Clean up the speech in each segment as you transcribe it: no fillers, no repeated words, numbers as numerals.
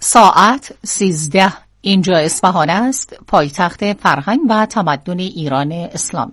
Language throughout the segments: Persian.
ساعت 13. اینجا اصفهان است، پایتخت فرهنگ و تمدن ایران اسلامی.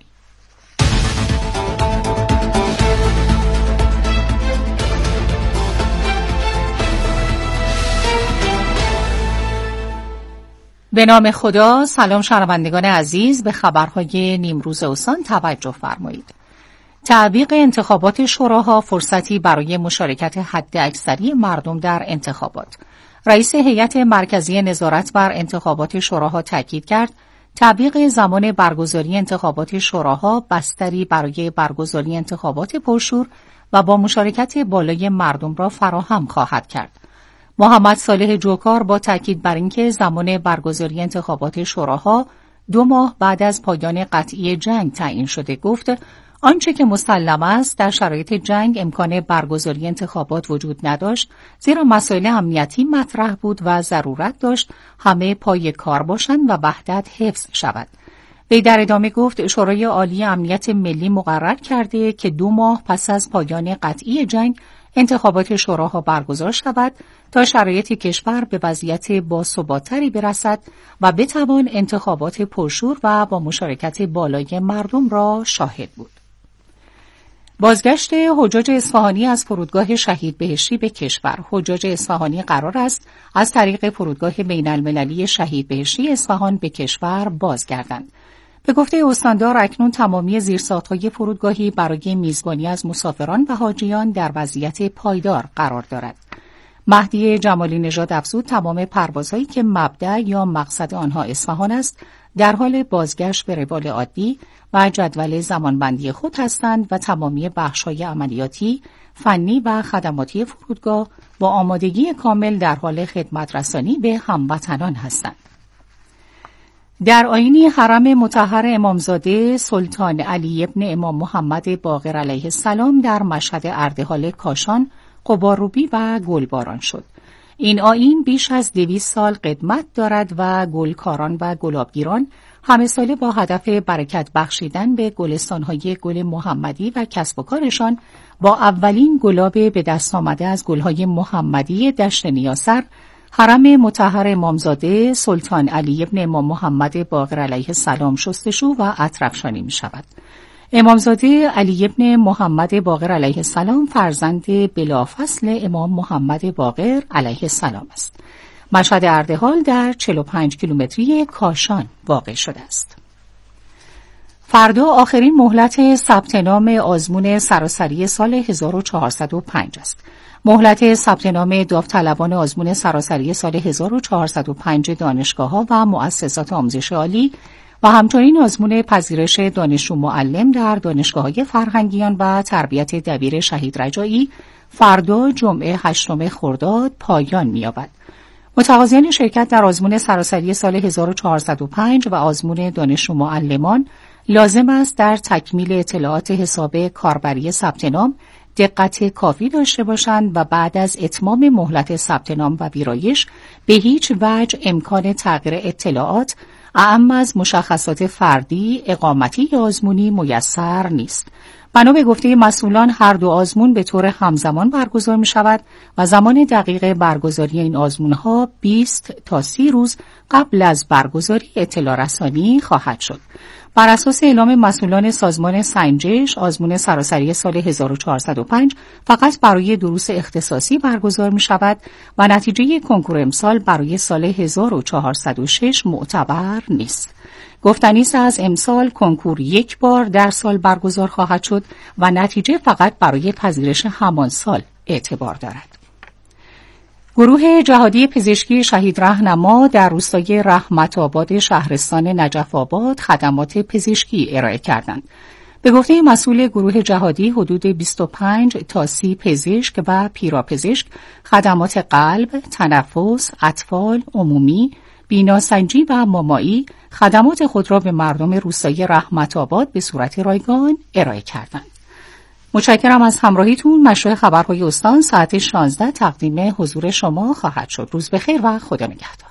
به نام خدا. سلام شنوندگان عزیز، به خبرهای نیمروز استان توجه فرمایید. تعویق انتخابات شوراها فرصتی برای مشارکت حداکثری مردم در انتخابات. رئیس هیئت مرکزی نظارت بر انتخابات شوراها تاکید کرد تعویق زمان برگزاری انتخابات شوراها بستری برای برگزاری انتخابات پرشور و با مشارکت بالای مردم را فراهم خواهد کرد. محمد صالح جوکار با تاکید بر اینکه زمان برگزاری انتخابات شوراها 2 ماه بعد از پایان قطعی جنگ تعیین شده گفت آنچه که مسلم است در شرایط جنگ امکان برگزاری انتخابات وجود نداشت، زیرا مسائل امنیتی مطرح بود و ضرورت داشت همه پای کار باشند و وحدت حفظ شود. وی در ادامه گفت شورای عالی امنیت ملی مقرر کرده که 2 ماه پس از پایان قطعی جنگ انتخابات شوراها برگزار شود تا شرایط کشور به وضعیت باثبات‌تری برسد و بتوان انتخابات پرشور و با مشارکت بالای مردم را شاهد بود. بازگشت حجاج اصفهانی از فرودگاه شهید بهشتی به کشور. حجاج اصفهانی قرار است از طریق فرودگاه بین المللی شهید بهشتی اصفهان به کشور بازگردند. به گفته استاندار اکنون تمامی زیرساخت‌های فرودگاهی برای میزبانی از مسافران و حاجیان در وضعیت پایدار قرار دارد. مهدی جمالی نژاد افزود تمام پروازهایی که مبدأ یا مقصد آنها اصفهان است در حال بازگشت به روال عادی و جدول زمانبندی خود هستند و تمامی بخش‌های عملیاتی، فنی و خدماتی فرودگاه با آمادگی کامل در حال خدمت رسانی به هموطنان هستند. در آیین حرم مطهر امامزاده سلطان علی ابن امام محمد باقر علیه السلام در مشهد اردحال کاشان غبارروبی و گلباران شد. این آیین بیش از 200 سال قدمت دارد و گلکاران و گلابگیران همه ساله با هدف برکت بخشیدن به گلستان‌های گل محمدی و کسب و کارشان با اولین گلاب به دست آمده از گل‌های محمدی دشت نیاسر حرم مطهر امامزاده سلطان علی ابن امام محمد باقر علیه السلام شستشو و عطرافشانی می شود. امامزاده علی ابن محمد باقر علیه السلام فرزند بلافصل امام محمد باقر علیه السلام است. مشهد اردحال در 45 کیلومتری کاشان واقع شده است. فردا آخرین مهلت ثبت نام آزمون سراسری سال 1405 است. مهلت ثبت نام داوطلبان آزمون سراسری سال 1405 دانشگاه‌ها و مؤسسات آموزش عالی و همچنین آزمون پذیرش دانشجو معلم در دانشگاه‌های فرهنگیان و تربیت دبیر شهید رجایی فردا جمعه 8 خرداد پایان می‌یابد. متقاضیان شرکت در آزمون سراسری سال 1405 و آزمون دانشجو معلمان لازم است در تکمیل اطلاعات حساب کاربری ثبت نام دقت کافی داشته باشند و بعد از اتمام مهلت ثبت نام و ویرایش به هیچ وجه امکان تغییر اطلاعات اعم از مشخصات فردی، اقامتی یا آزمونی میسر نیست. بنا به گفته مسئولان هر 2 آزمون به طور همزمان برگزار می شود و زمان دقیق برگزاری این آزمونها 20 تا 30 روز قبل از برگزاری اطلاع رسانی خواهد شد. بر اساس اعلام مسئولان سازمان سنجش، آزمون سراسری سال 1405 فقط برای دروس اختصاصی برگزار می شود و نتیجه کنکور امسال برای سال 1406 معتبر نیست. گفتنی است از امسال کنکور 1 بار در سال برگزار خواهد شد و نتیجه فقط برای پذیرش همان سال اعتبار دارد. گروه جهادی پزشکی شهید رهنما در روستای رحمت آباد شهرستان نجف آباد خدمات پزشکی ارائه کردند. به گفته مسئول گروه جهادی حدود 25 تا 30 پزشک و پیراپزشک خدمات قلب، تنفس، اطفال، عمومی، بیناسنجی و مامایی خدمات خود را به مردم روستای رحمت آباد به صورت رایگان ارائه کردند. متشکرم از همراهیتون. مشروع خبرهای استان ساعت 16 تقدیم حضور شما خواهد شد. روز بخیر و خدا نگهدار.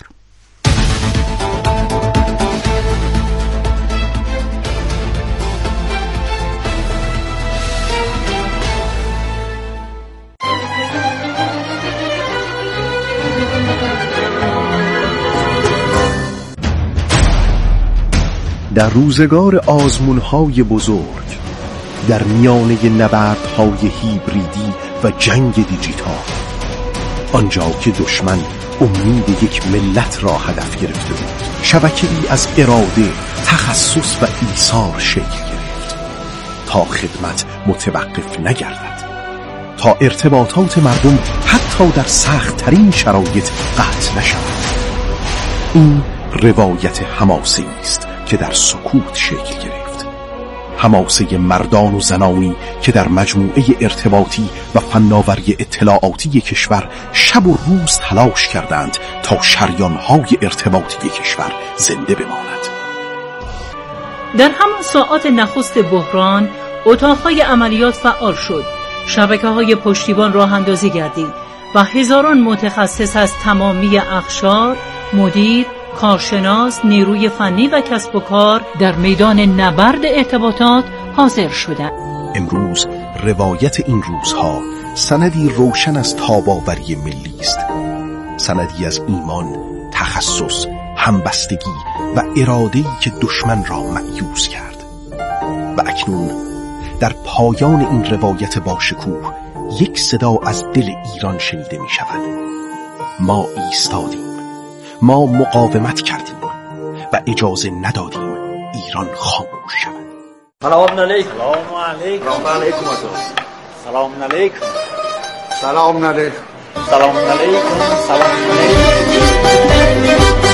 در روزگار آزمون‌های بزرگ، در میانه نبردهای هیبریدی و جنگ دیجیتال، آنجا که دشمن امید یک ملت را هدف گرفته بود، شبکه‌ای از اراده، تخصص و ایثار شکل گرفت تا خدمت متوقف نگردد، تا ارتباطات مردم حتی در سخت‌ترین شرایط قطع نشود. این روایت حماسه‌ای است که در سکوت شکل گرفت، حماسه مردان و زنانی که در مجموعه ارتباطی و فناوری اطلاعاتی کشور شب و روز تلاش کردند تا شریان‌های ارتباطی کشور زنده بماند. در همان ساعات نخست بحران، اتاق‌های عملیات فعال شد، شبکه‌های پشتیبان راه اندازی گردید و هزاران متخصص از تمامی اقشار، مدیر، کارشناس، نیروی فنی و کسب و کار در میدان نبرد ارتباطات حاضر شدند. امروز روایت این روزها سندی روشن از تاب‌آوری ملی است، سندی از ایمان، تخصص، همبستگی و اراده‌ای که دشمن را مأیوس کرد. و اکنون در پایان این روایت باشکوه یک صدا از دل ایران شنیده می شود. ما ایستادیم، ما مقاومت کردیم و اجازه ندادیم ایران خاموش شود. سلام علیکم. سلام علیکم. سلام علیکم. سلام علیکم. سلام علیکم. سلام علیکم.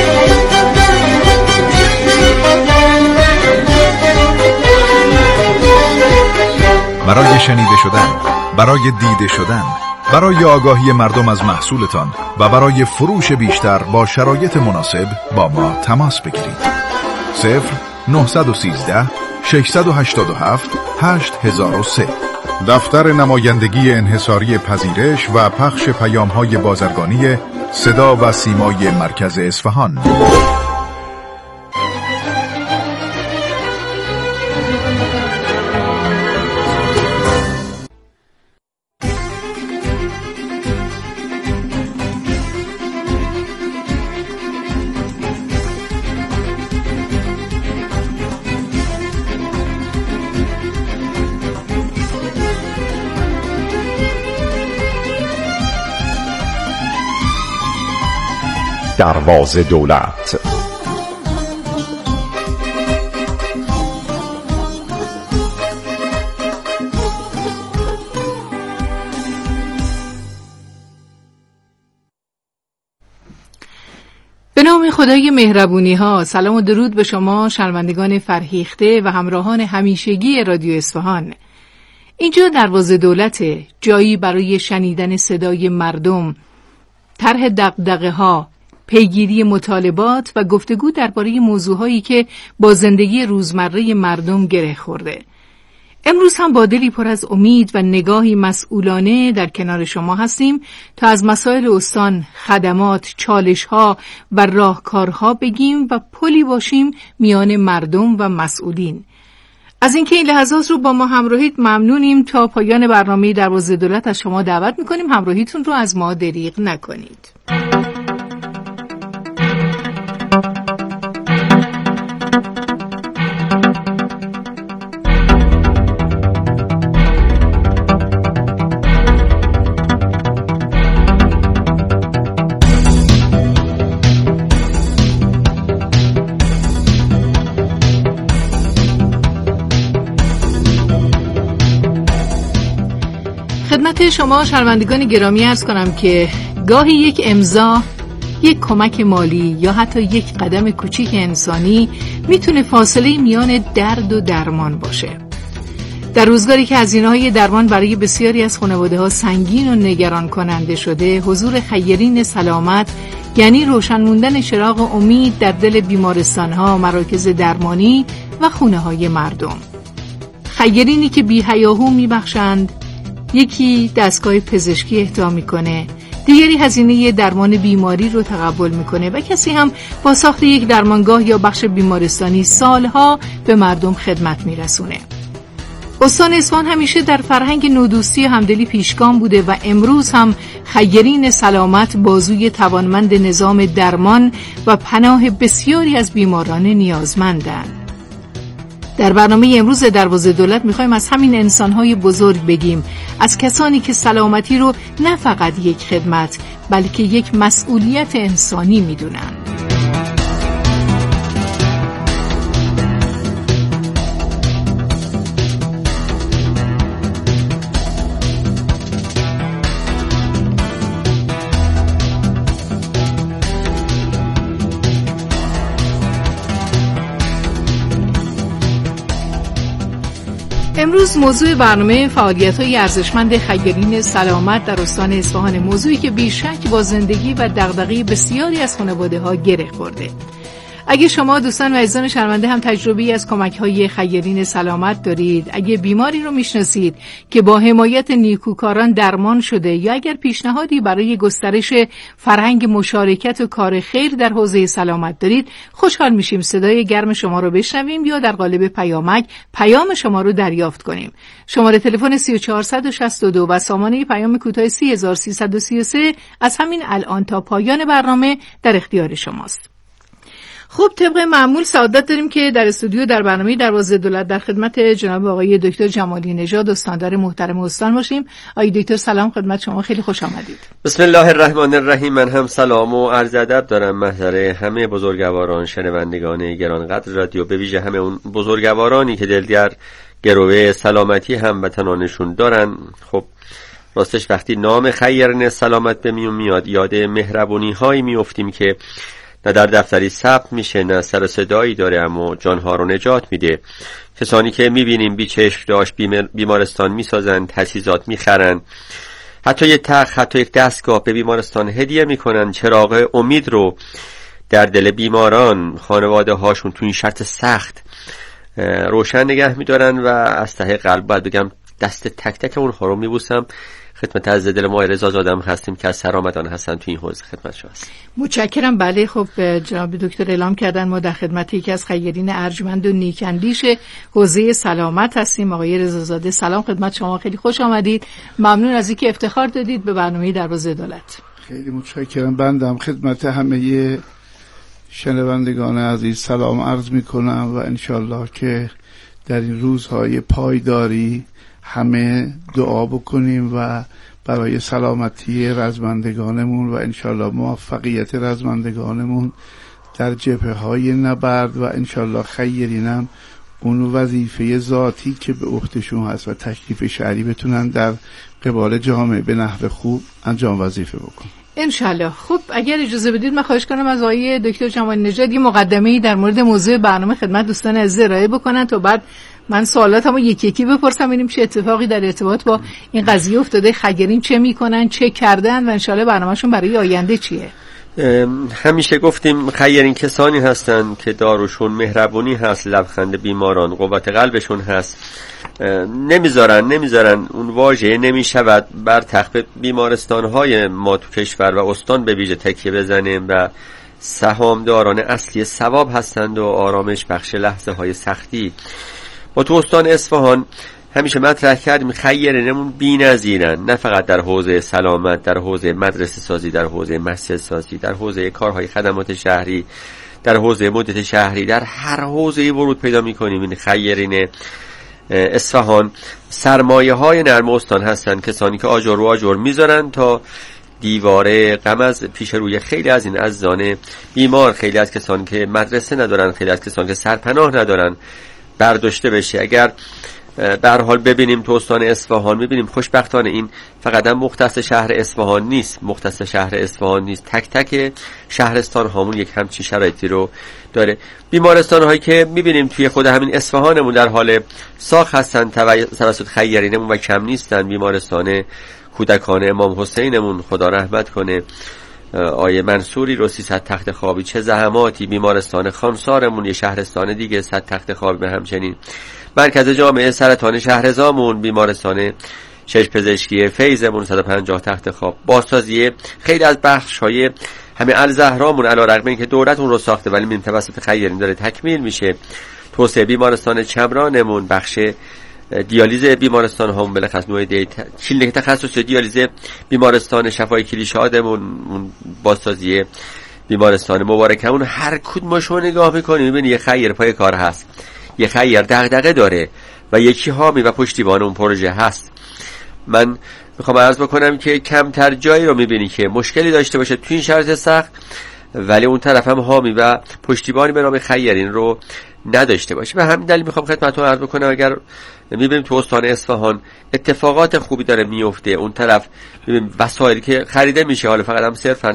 برای شنیده شدن، برای دیده شدن، برای آگاهی مردم از محصولتان و برای فروش بیشتر با شرایط مناسب با ما تماس بگیرید. 0913 687 8003. دفتر نمایندگی انحصاری پذیرش و پخش پیام‌های بازرگانی صدا و سیمای مرکز اصفهان. دروازه دولت. به نام خدای مهربونی ها، سلام و درود به شما شنوندگان فرهیخته و همراهان همیشگی رادیو اصفهان. اینجا دروازه دولت، جایی برای شنیدن صدای مردم، طرح دغدغه‌ها، پیگیری مطالبات و گفتگو درباره موضوعهایی که با زندگی روزمره مردم گره خورده. امروز هم با دلی پر از امید و نگاهی مسئولانه در کنار شما هستیم تا از مسائل استان، خدمات، چالش‌ها و راهکارها بگیم و پلی باشیم میان مردم و مسئولین. از اینکه این لحظات رو با ما همراهید ممنونیم. تا پایان برنامه دروازه دولت از شما دعوت می‌کنیم همراهیتون رو از ما دریغ نکنید. خدمت شما شنوندگان گرامی عرض کنم که گاهی یک امضا، یک کمک مالی یا حتی یک قدم کوچیک انسانی میتونه فاصله میان درد و درمان باشه. در روزگاری که هزینه‌های درمان برای بسیاری از خانواده‌ها سنگین و نگران کننده شده، حضور خیرین سلامت یعنی روشن موندن چراغ امید در دل بیمارستان‌ها، مراکز درمانی و خونه‌های مردم. خیرینی که بی‌هیاهو میبخشند، یکی دستگاه پزشکی اهدا میکنه، دیگری هزینه درمان بیماری رو تقبل میکنه و کسی هم با ساخت یک درمانگاه یا بخش بیمارستانی سالها به مردم خدمت میرسونه. استان اصفهان همیشه در فرهنگ نودوستی همدلی پیشگام بوده و امروز هم خیرین سلامت بازوی توانمند نظام درمان و پناه بسیاری از بیماران نیازمندند. در برنامه امروز دروازه دولت میخوایم از همین انسانهای بزرگ بگیم، از کسانی که سلامتی رو نه فقط یک خدمت بلکه یک مسئولیت انسانی میدونن. امروز موضوع برنامه فعالیت‌های ارزشمند خیرین سلامت در استان اصفهان، موضوعی که بیشک با زندگی و دغدغه بسیاری از خانواده‌ها گره خورده. اگه شما دوستان و عزیزان شنونده هم تجربه‌ای از کمک‌های خیرین سلامت دارید، اگه بیماری رو میشناسید که با حمایت نیکوکاران درمان شده، یا اگر پیشنهادی برای گسترش فرهنگ مشارکت و کار خیر در حوزه سلامت دارید، خوشحال میشیم صدای گرم شما رو بشنویم یا در قالب پیامک پیام شما رو دریافت کنیم. شماره تلفن 3462 و سامانه پیام کوتاه 3333 از همین الان تا پایان برنامه در اختیار شماست. خب طبق معمول سعادت داریم که در استودیو در برنامه دروازه دولت در خدمت جناب آقای دکتر جمالی نژاد، استاندار محترم استان باشیم. آقای دکتر سلام خدمت شما، خیلی خوش آمدید. بسم الله الرحمن الرحیم. من هم سلام و عرض ادب دارم محضر همه بزرگواران شنوندگان گرانقدر رادیو، به ویژه همه اون بزرگوارانی که دلگر گروه سلامتی هموطنانشون دارن. خب راستش وقتی نام خیرین سلامت به میاد، یاد مهربونی هایی میافتیم که نه در دفتری ثبت میشه، نه سر صدایی داره، اما جانها رو نجات میده. کسانی که میبینیم بی چشم داشت بیمارستان میسازن، تجهیزات میخرن، حتی یک تخت، حتی یک دستگاه به بیمارستان هدیه میکنن، چراغ امید رو در دل بیماران، خانواده هاشون تو این شرط سخت روشن نگه میدارن و از ته قلب باید بگم دست تک تک اونها رو میبوسم. خدمت از دل ما رضا زاده هستیم که از سرآمدان هستن تو این حوزه خدمت شما هستیم. متشکرم. بله خب جناب دکتر اعلام کردن ما در خدمت یکی از خیرین ارجمند و نیکاندیش حوزه سلامت هستیم. آقای رضا زاده سلام خدمت شما، خیلی خوش آمدید. ممنون از اینکه افتخار دادید به برنامه دروازه دولت. خیلی متشکرم. بندم خدمت همه شنوندگان عزیز سلام عرض میکنم و انشالله که در این روزهای پایداری همه دعا بکنیم و برای سلامتی رزمندگانمون و انشالله موفقیت رزمندگانمون در جبهه‌های نبرد و انشالله خیرینم اون وظیفه ذاتی که به عهدهشون هست و تکلیف شرعی بتونن در قبال جامعه به نحو خوب انجام وظیفه بکنن انشالله. خب اگر اجازه بدید من خواهش کنم از آقای دکتر جمالی نژاد یه مقدمه‌ای در مورد موضوع برنامه خدمت دوستان عزیز ارائه بکنن تا بعد من سوالاتمو یکی یکی بپرسم ببینیم چه اتفاقی در ارتباط با این قضیه افتاده، خیرین چه میکنن، چه کردن و انشالله برنامه‌شون برای آینده چیه. همیشه گفتیم خیرین کسانی هستن که داروشون مهربونی هست، لبخند بیماران، قوت قلبشون هست. نمیذارن اون واژه نمیشود بر تخت بیمارستان‌های ما تو کشور و استان به ویژه تکیه بزنه و سهامداران اصلی ثواب هستند و آرامش بخش لحظه های سختی. ما تو استان اصفهان همیشه مطرح کردیم خیرینمون بی‌نظیرن، نه فقط در حوزه سلامت، در حوزه مدرسه سازی، در حوزه مسجد سازی، در حوزه کارهای خدمات شهری، در حوزه مدیریت شهری، در هر حوزه‌ای ورود پیدا می‌کنیم. این خیرین اصفهان سرمایه های نرم استان هستن، کسانی که آجر و آجر میذارن تا دیواره غم از پیش روی خیلی از این عزیزان بیمار، خیلی از کسانی که مدرسه ندارن، خیلی از کسانی که سرپناه ندارن برداشته بشه. اگر به هر حال ببینیم تو استان اصفهان میبینیم خوشبختانه این فقط هم مختص شهر اصفهان نیست، تک تک شهرستان هامون یک همچین شرایطی رو داره. بیمارستان هایی که میبینیم توی خود همین اصفهانمون در حال ساخت هستن توسط خیرینمون و کم نیستن. بیمارستان کودکان امام حسینمون خدا رحمت کنه، آیه منصوری رو 300 تخت خوابی، چه زحماتی. بیمارستان خانسارمون یه شهرستان دیگه 100 تخت خوابی، به همچنین مرکز جامعه سرطان شهرزامون، بیمارستان چشم پزشکی فیضمون 150 تخت خواب، بازسازی خیلی از بخش‌های همه الزهرامون علیرغم اینکه دولت اون رو ساخته ولی من توسط خیرین داره تکمیل میشه. توسعه بیمارستان چمرانمون، بخش دیالیز بیمارستان ها بلخص نوع کلینیک تخصصی دیالیز بیمارستان شفای کلیشادمون، اون بازسازی بیمارستان مبارکمون، هر کدوم شما نگاه میکنی میبینی یه خیر پای کار هست، یه خیر دغدغه داره و یکی حامی و پشتیبان اون پروژه هست. من میخوام عرض بکنم که کمتر جایی رو میبینی که مشکلی داشته باشه تو این شرایط سخت ولی اون طرف هم حامی و پشتیبانی به نام خیرین رو نداشته باشه. به همین دلیل میخوام خدمتتون عرض بکنم اگر میبینیم تو استان اصفهان اتفاقات خوبی داره میفته، اون طرف میبینیم وسایلی که خریده میشه، حالا فقط هم صرفا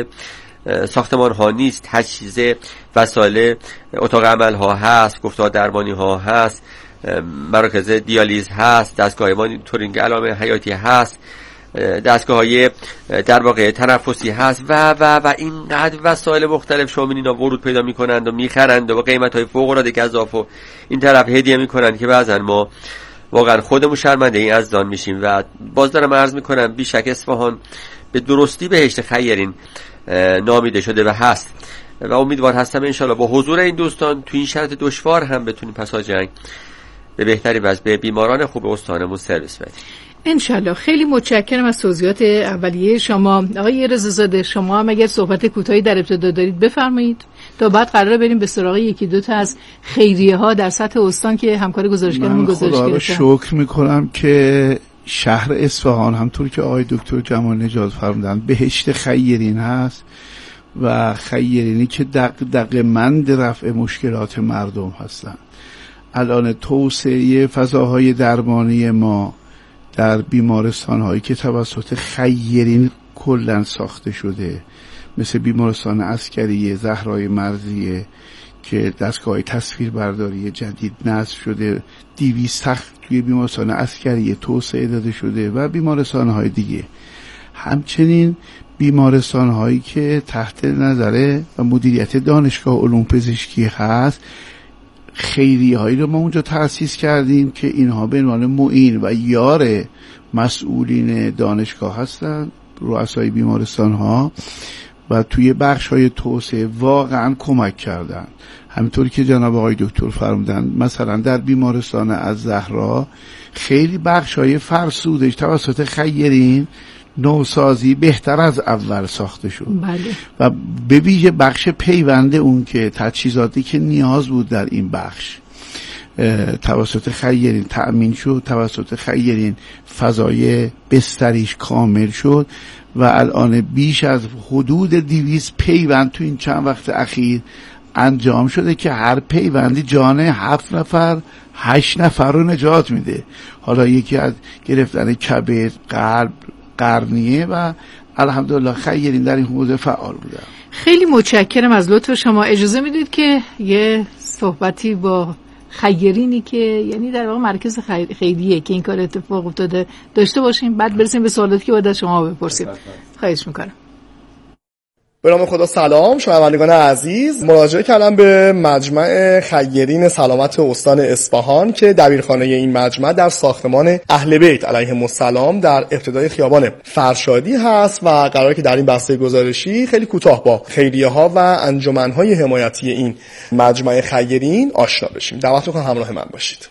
ساختمان ها نیست، تجهیز وسایل اتاق عمل ها هست، گفتار درمانی ها هست، مراکز دیالیز هست، دستگاه مانیتورینگ علائم حیاتی هست، دستگاه های در واقع تنفسی هست و اینقدر وسایل مختلف شما اینا ورود پیدا میکنند و میخرند و با قیمت های فوق العاده گزاف و این طرف هدیه میکنند که بعضا ما واقعا خودمون شرمنده این عزیزان میشیم. و باز دارم عرض میکنم بیشک اصفهان به درستی بهشت خیرین نامیده شده و هست و امیدوار هستم انشالله با حضور این دوستان تو این شرط دشوار هم بتونیم پس از جنگ به بهتری وضع به بیماران خوب استانمون سرویس بدیم انشالله. خیلی متشکرم از توضیحات اولیه شما. آقای رضازاده، شما هم اگر صحبت کوتاهی در ابتدا دارید بفرمایید تا بعد قراره بریم به سراغ یکی دو تا از خیریه ها در سطح استان که همکار گزارشگرمون گزارش گرفتن. من خدا رو شکر میکنم که شهر اصفهان همطور که آقای دکتر جمال نجات فرمودن بهشت خیرین هست و خیرینی که دغدغه‌مند رفع مشکلات مردم هستن. الان توسعه فضاهای درمانی ما در بیمارستان هایی که توسط خیرین کلن ساخته شده مثل بیمارستان عسکری زهرای مرزیه که دستگاه تصویربرداری جدید نصب شده، 200 تخت توی بیمارستان عسکری توسعه داده شده و بیمارستان های دیگه. همچنین بیمارستان هایی که تحت نظر و مدیریت دانشگاه علوم پزشکی هست، خیریه هایی رو ما اونجا تأسیس کردیم که اینها به عنوان معین و یار مسئولین دانشگاه هستن، رؤسای بیمارستان ها، و توی بخش های توسعه واقعا کمک کردن. همینطوری که جناب آقای دکتر فرمودن مثلا در بیمارستان الزهرا خیلی بخش های فرسودش توسط خیرین نوسازی بهتر از اول ساخته شد. بله. و به ویژه بخش پیوند اون که تجهیزاتی که نیاز بود در این بخش توسط خیرین تأمین شد، توسط خیرین فضای بستریش کامل شد و الان بیش از حدود 200 پیوند تو این چند وقت اخیر انجام شده که هر پیوندی جان 7 نفر 8 نفر رو نجات میده. حالا یکی از گرفتن کبد، قلب، قرنیه و الحمدلله خیرین در این حوزه فعال بودن. خیلی متشکرم از لطف شما. اجازه میدید که یه صحبتی با خیرینی که یعنی در واقع مرکز خیریه که این کار اتفاق افتاده داشته باشیم، بعد برسیم به سوالاتی که باید از شما بپرسیم. خواهش میکنم. به نام خدا. سلام شنوندگان عزیز، مراجعه کردم به مجمع خیرین سلامت استان اصفهان که دبیرخانه این مجمع در ساختمان اهل بیت علیهم السلام در ابتدای خیابان فرشادی هست و قراره که در این بسته گزارشی خیلی کوتاه با خیریه ها و انجمن های حمایتی این مجمع خیرین آشنا بشیم. دعوت می‌کنم همراه من باشید.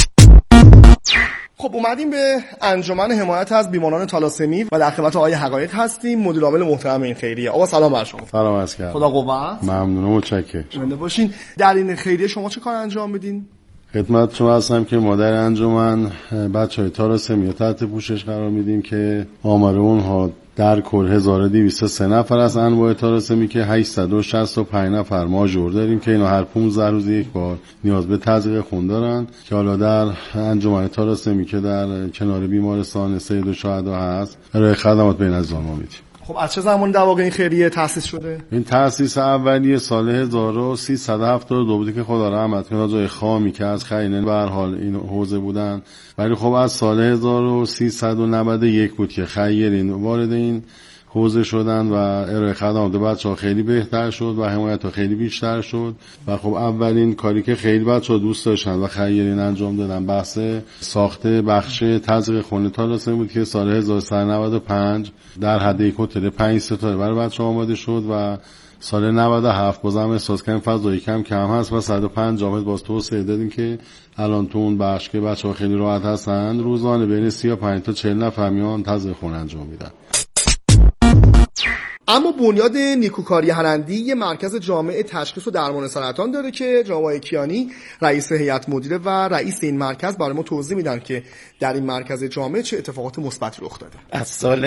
خب اومدیم به انجمن حمایت از بیماران تالاسمی و در خدمت آقای حقایق هستیم، مدیر عامل محترم این خیریه. آقا سلام بر شما. سلام عرض کردم. خدا قوت. ممنونم، متشکرم. زنده باشین. در این خیریه شما چه کار انجام میدین؟ خدمت شما هستم که ما در انجمن بچهای تالاسمی تحت پوشش قرار میدیم که آمار اونها در کل 1203 نفر از انواع تالاسمی که 865 نفر ماژور داریم که اینا هر 15 روز یک بار نیاز به تزریق خون دارن که حالا در انجمن تالاسمی که در کنار بیمارستان سید الشهدا هست برای خدمات بین عزیزان ما میدیم. خب از چه زمانی در واقع این خیریه تأسیس شده؟ این تأسیس اولیه سال 1372 بوده که خدا رحمت کنه جای خامی که از خیرین به هر حال این حوزه بودن، ولی خب از سال 1391 بود که خیرین وارد این حوزه شدن و ارائه خدمات بچه‌ها خیلی بهتر شد و حمایت‌ها خیلی بیشتر شد و خب اولین کاری که خیلی بچه‌ها دوست داشتن و خیرین انجام دادن بحث ساخت بخش تزریق خونه طالاسمی بود که سال 1395 در حد یک هتل 5 ستاره برای بچه‌ها آماده شد و سال 97 بازم احساس کردیم فضای کم هست و 150 متر باز توسعه دادیم که الان تو اون بخش که بچه‌ها خیلی راحت هستن روزانه بین 35 تا 40 نفر میان تزریق خونه انجام میدن. اما بنیاد نیکوکاری هرندی یه مرکز جامع تشخیص و درمان سرطان داره که جناب آقای کیانی رئیس هیئت مدیره و رئیس این مرکز برای ما توضیح میدن که در این مرکز جامع چه اتفاقات مثبتی رخ داده. از سال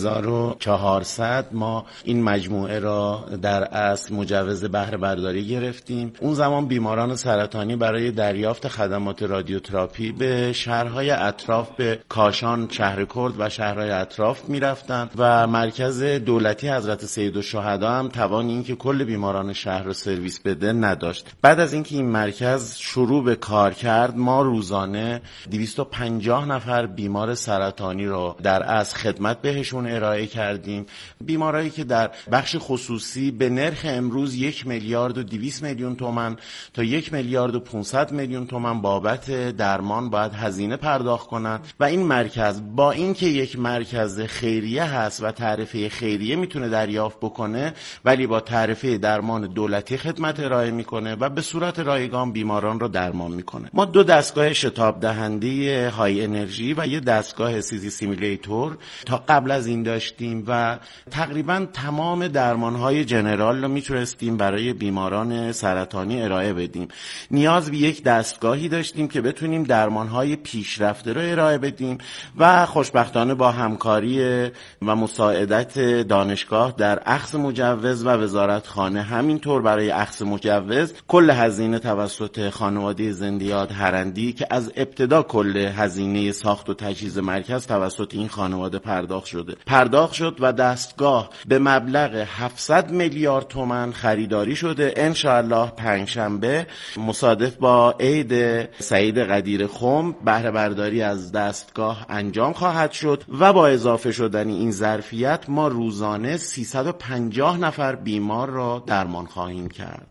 1400 ما این مجموعه را در اصل مجوز بهره برداری گرفتیم. اون زمان بیماران سرطانی برای دریافت خدمات رادیوتراپی به شهرهای اطراف به کاشان، شهر کرد و شهرهای اطراف میرفتند و مرکز دولتی حضرت سیدالشهدا هم توان این که کل بیماران شهر رو سرویس بده نداشت. بعد از اینکه این مرکز شروع به کار کرد ما روزانه 250 نفر بیمار سرطانی رو در از خدمت بهشون ارائه کردیم. بیمارایی که در بخش خصوصی به نرخ امروز 1 میلیارد و 200 میلیون تومان تا 1 میلیارد و 500 میلیون تومان بابت درمان باید هزینه پرداخت کنند و این مرکز با اینکه یک مرکز خیریه هست و تعرفه خیریه میتونه دریافت بکنه ولی با تعرفه درمان دولتی خدمت ارائه میکنه و به صورت رایگان بیماران رو درمان میکنه. ما 2 دستگاه شتاب دهنده های انرژی و یه دستگاه سیزی سیمیلیتور تا قبل از این داشتیم و تقریبا تمام درمانهای جنرال رو میتونستیم برای بیماران سرطانی ارائه بدیم. نیاز به یک دستگاهی داشتیم که بتونیم درمانهای پیشرفته رو ارائه بدیم و خوشبختانه با همکاری و مساعدت دانشگاه در اخذ مجوز و وزارتخانه همینطور برای اخذ مجوز کل هزینه توسط خانواده زندیات هرندی که از ابتدا کل هزینه ساخت و تجهیز مرکز توسط این خانواده پرداخت شد و دستگاه به مبلغ 700 میلیارد تومان خریداری شده. انشاءالله پنجشنبه مصادف با عید سعید قدیر خم بهره برداری از دستگاه انجام خواهد شد و با اضافه شدن این ظرفیت ما روزانه 350 نفر بیمار را درمان خواهیم کرد.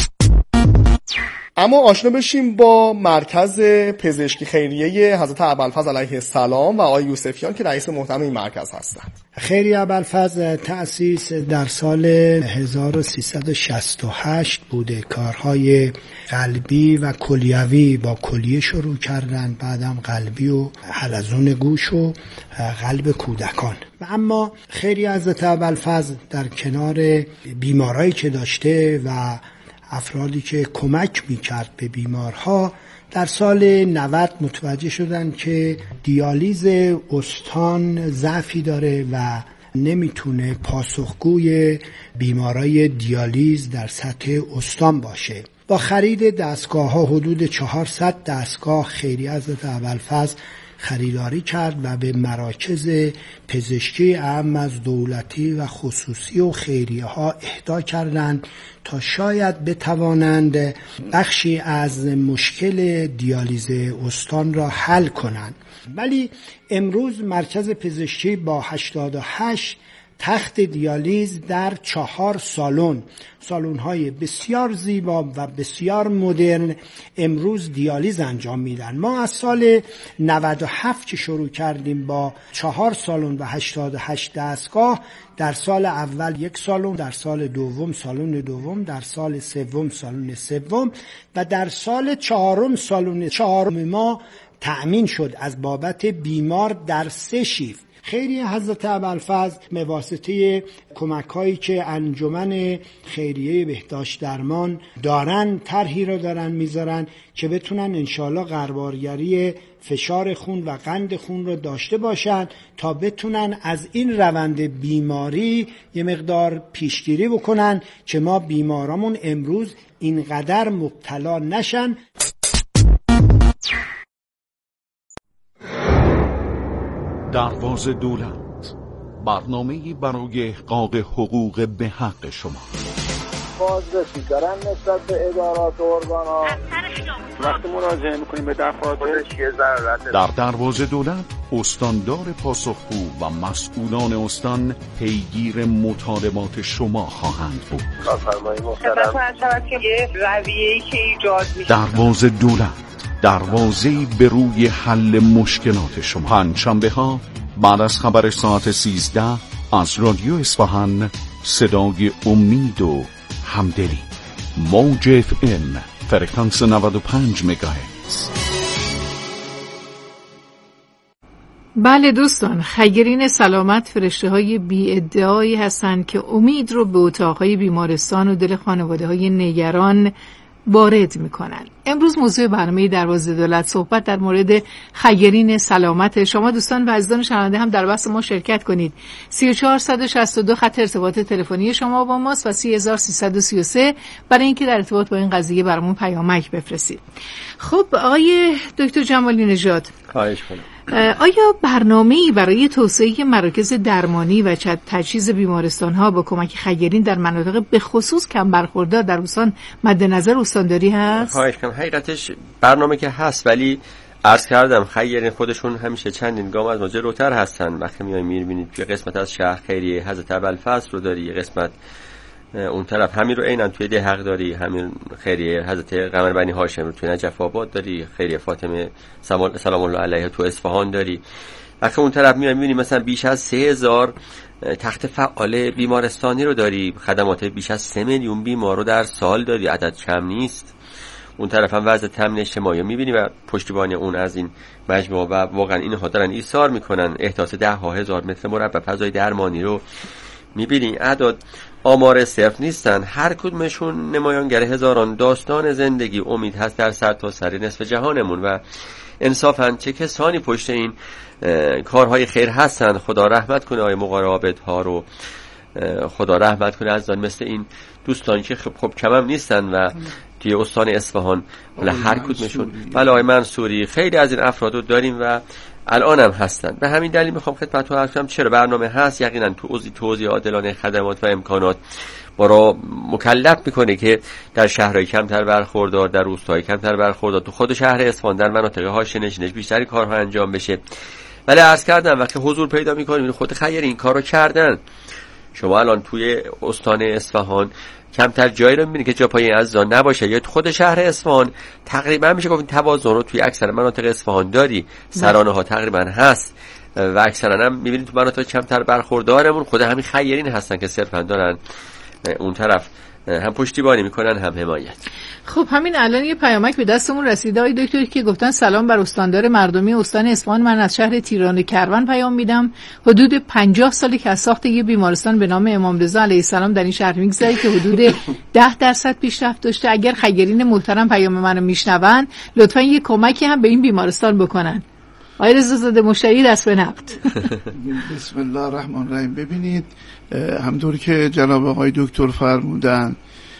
اما آشنا بشیم با مرکز پزشکی خیریه حضرت ابوالفضل علیه السلام و آقای یوسفیان که رئیس محترم این مرکز هستند. خیریه ابوالفضل تأسیس در سال 1368 بوده. کارهای قلبی و کلیوی با کلیه شروع کردن، بعدم قلبی و حلزون گوش و قلب کودکان. و اما خیریه حضرت ابوالفضل در کنار بیمارایی که داشته و افرادی که کمک میکرد به بیمارها در سال 90 متوجه شدن که دیالیز استان ضعفی داره و نمیتونه پاسخگوی بیمارای دیالیز در سطح استان باشه. با خرید دستگاه ها حدود 400 دستگاه خیریه حضرت ابوالفضل خریداری کرد و به مراکز پزشکی اعم از دولتی و خصوصی و خیریه ها اهدا کردند تا شاید بتوانند بخشی از مشکل دیالیز استان را حل کنند. ولی امروز مرکز پزشکی با 88 تخت دیالیز در 4 سالن‌های بسیار زیبا و بسیار مدرن امروز دیالیز انجام میدن. ما از سال 97 که شروع کردیم با 4 سالن و 88 دستگاه، در سال اول 1 سالن، در سال دوم سالن دوم، در سال سوم سالن سوم و در سال چهارم سالن چهارم ما تأمین شد از بابت بیمار در 3 شیفت. خیریه حضرت ابوالفضل به واسطه کمک‌هایی که انجمن خیریه بهداشت درمان دارن، طرحی رو دارن میذارن که بتونن انشالله غربارگری فشار خون و قند خون رو داشته باشن تا بتونن از این روند بیماری یه مقدار پیشگیری بکنن که ما بیمارامون امروز اینقدر مبتلا نشن. دروازه دولت، برنامه‌ای برای احقاق حقوق به حق شما. بازرسی دارن نسبت به ادارات و ارگان‌ها. وقتی مراجعه می‌کنیم به دفعات در دروازه دولت استاندار پاسخگو و مسئولان استان پیگیر مطالبات شما خواهند بود. کارفرمای محترم که یه رویه‌ای که ایجاد میشه. دروازه دولت، دروازه‌ای به روی حل مشکلات شما. پنجشنبه‌ها بعد از خبر ساعت 13 از رادیو اصفهان صدای امید و همدلی. موج FM فرکانس 95 مگاهرتز. بله دوستان، خیرین سلامت فرشته‌های بی‌ادعایی هستند که امید رو به اتاق‌های بیمارستان و دل خانواده‌های نگران وارد میکنن. امروز موضوع برنامه دروازه دولت صحبت در مورد خیرین سلامت. شما دوستان و عزیزان شنونده هم در بحث ما شرکت کنید. 3462 خط ارتباط تلفنی شما با ماست و 30333 برای اینکه در ارتباط با این قضیه برامون پیامک بفرستید. خب آقای دکتر جمالی نژاد، خواهش کنم. آیا برنامه‌ای برای توسعه مراکز درمانی و تجهیز بیمارستان‌ها با کمک خیرین در مناطق به خصوص کم برخوردار در استان مد نظر استانداری هست؟ خواهش کنم. حقیقتش برنامه که هست، ولی عرض کردم خیرین خودشون همیشه چندین گام از ما جلوتر هستن. وقتی می‌بینید که قسمت از شهر خیریه حضرت ابوالفضل رو داری، قسمت اون طرف همین رو عیناً توی دهق داری، همین خیریه حضرت قمر بنی هاشم رو توی نجف آباد داری، خیریه فاطمه سلام الله علیها تو اصفهان داری. وقتی اون طرف می‌بینی مثلا بیش از 3000 تخت فعال بیمارستانی رو داری، خدمات بیش از 3 میلیون بیمار رو در سال داری، عدد کم نیست. اون طرف هم وضع تامین اجتماعی می‌بینی و پشتیبانی اون از این مجموعه و واقعا اینها دارن ایثار میکنن. احداث 10,000 متر مربع فضای درمانی رو می‌بینی. اعداد آمار صرف نیستن، هر کدومشون نمایانگر هزاران داستان زندگی امید هست در سرتاسر نصف جهانمون و انصافاً چه کسانی پشت این کارهای خیر هستن. خدا رحمت کنه آقای مقار عابدها رو، خدا رحمت کنه از مثل این دوستانی که خب کمم نیستن و توی استان اصفهان ولی هر کدومشون، ولی آقای منصوری، خیلی از این افراد رو داریم و الان هم هستن. به همین دلیل میخوام خدمتتون عرض کنم چرا برنامه هست. یقینا توزیع عادلانه خدمات و امکانات ما را مکلف میکنه که در شهرهای کمتر برخوردار، در روستاهای کمتر برخوردار، تو خود شهر اصفهان در مناطق حاشیه‌نشینش بیشتری کارها انجام بشه. ولی عرض کردم وقتی حضور پیدا میکنیم خود خیر این کارو کردن. شما الان توی استان اصفهان کمتر جایی رو می‌بینید که جا پای عزیزان نباشه. یا خود شهر اصفهان تقریبا میشه گفت توازن رو توی اکثر مناطق اصفهان داری، سرانه ها تقریبا هست و اکثرا هم می‌بینید تو مناطق کمتر برخوردارمون خود همین خیرین هستن که صرفا دارن اون طرف هم پشتیبانی میکنن هم حمایت. خب همین الان یه پیامک به دستمون رسیده آقای دکتر که گفتن سلام بر استاندار مردمی استان اصفهان، من از شهر تیران کروان پیام میدم. حدود 50 سالی که از ساخت یه بیمارستان به نام امام رضا علیه السلام در این شهر میگذره که حدود 10% پیشرفت داشته. اگر خیرین محترم پیام منو میشنون لطفا یه کمکی هم به این بیمارستان بکنن. آقای رضازاده مشتری دست به نقد. بسم الله الرحمن الرحیم. ببینید همطور که جناب آقای دکتر فرمودن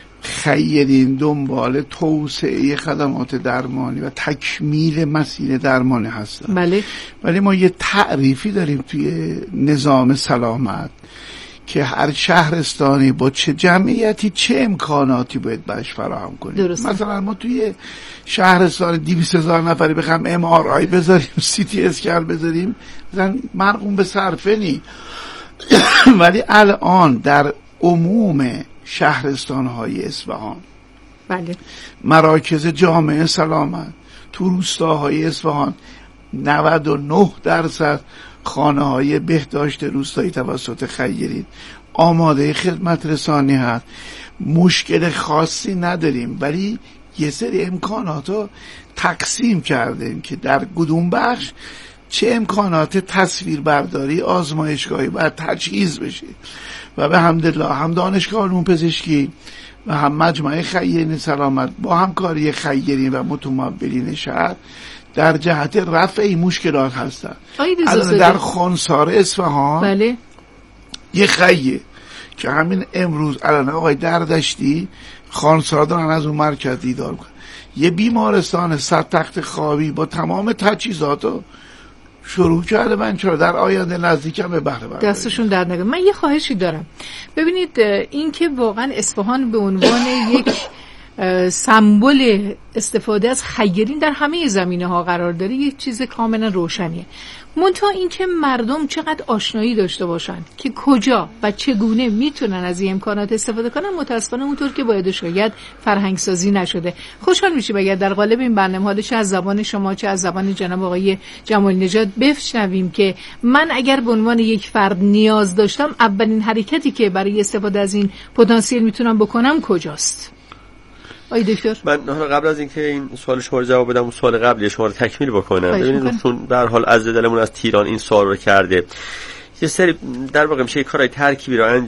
خیرین دنبال توسعه خدمات درمانی و تکمیل مسیر درمانی هستن. بله. ولی ما یه تعریفی داریم توی نظام سلامت که هر شهرستانی با چه جمعیتی چه امکاناتی باید بهش فراهم کنیم. درسته. مثلا ما توی شهرستان 200,000 نفری بخوام MRI بذاریم، CT اسکن بذاریم، مثلا مرقوم به صرفه نی. ولی الان در عموم شهرستان‌های اصفهان، بله، مراکز جامعه سلامت تو روستاهای اصفهان 99% خانه‌های بهداشت روستایی توسط خیرین آماده خدمت رسانی هست. مشکل خاصی نداریم، ولی یه سری امکانات رو تقسیم کردیم که در کدوم بخش چه امکانات تصویربرداری آزمایشگاهی باید تجهیز بشه و به حمدالله هم دانشگاه علوم پزشکی و هم مجمع خیرین سلامت با همکاری خیرین و متمولین شهر در جهت رفع این مشکلات هستن. الان در خانسار اصفهان بله یه خیه که همین امروز الان آقای دردشتی خانسار دارن از اون مرکز دیدار کنن، یه بیمارستان 100 تخت خوابی با تمام تجهیزاتو شروع کرده. من چرا در آینده نزدیکم به بهره برداری دستشون در نگه. من یه خواهشی دارم، ببینید این که واقعا اصفهان به عنوان یک سمبل استفاده از خیرین در همه زمینه ها قرار داره یک چیز کاملا روشنیه. منتها اینکه مردم چقدر آشنایی داشته باشن که کجا و چگونه میتونن از این امکانات استفاده کنن، متاسفانه اونطور که باید شاید فرهنگ سازی نشده. خوشحال میشیم اگر در قالب این برنامه چه از زبان شما چه از زبان جناب آقای جمال نژاد بشنویم که من اگر به عنوان یک فرد نیاز داشتم، اولین حرکتی که برای استفاده از این پتانسیل میتونم بکنم کجاست؟ آقای دکتر، من قبل از اینکه این سوال شما رو جواب بدم، اون سوال قبلی شما رو تکمیل بکنم. ببینید چون به هر حال از دلمون از تیران این سوال رو کرده، یه سری در واقع میشه کارهای ترکیبی رو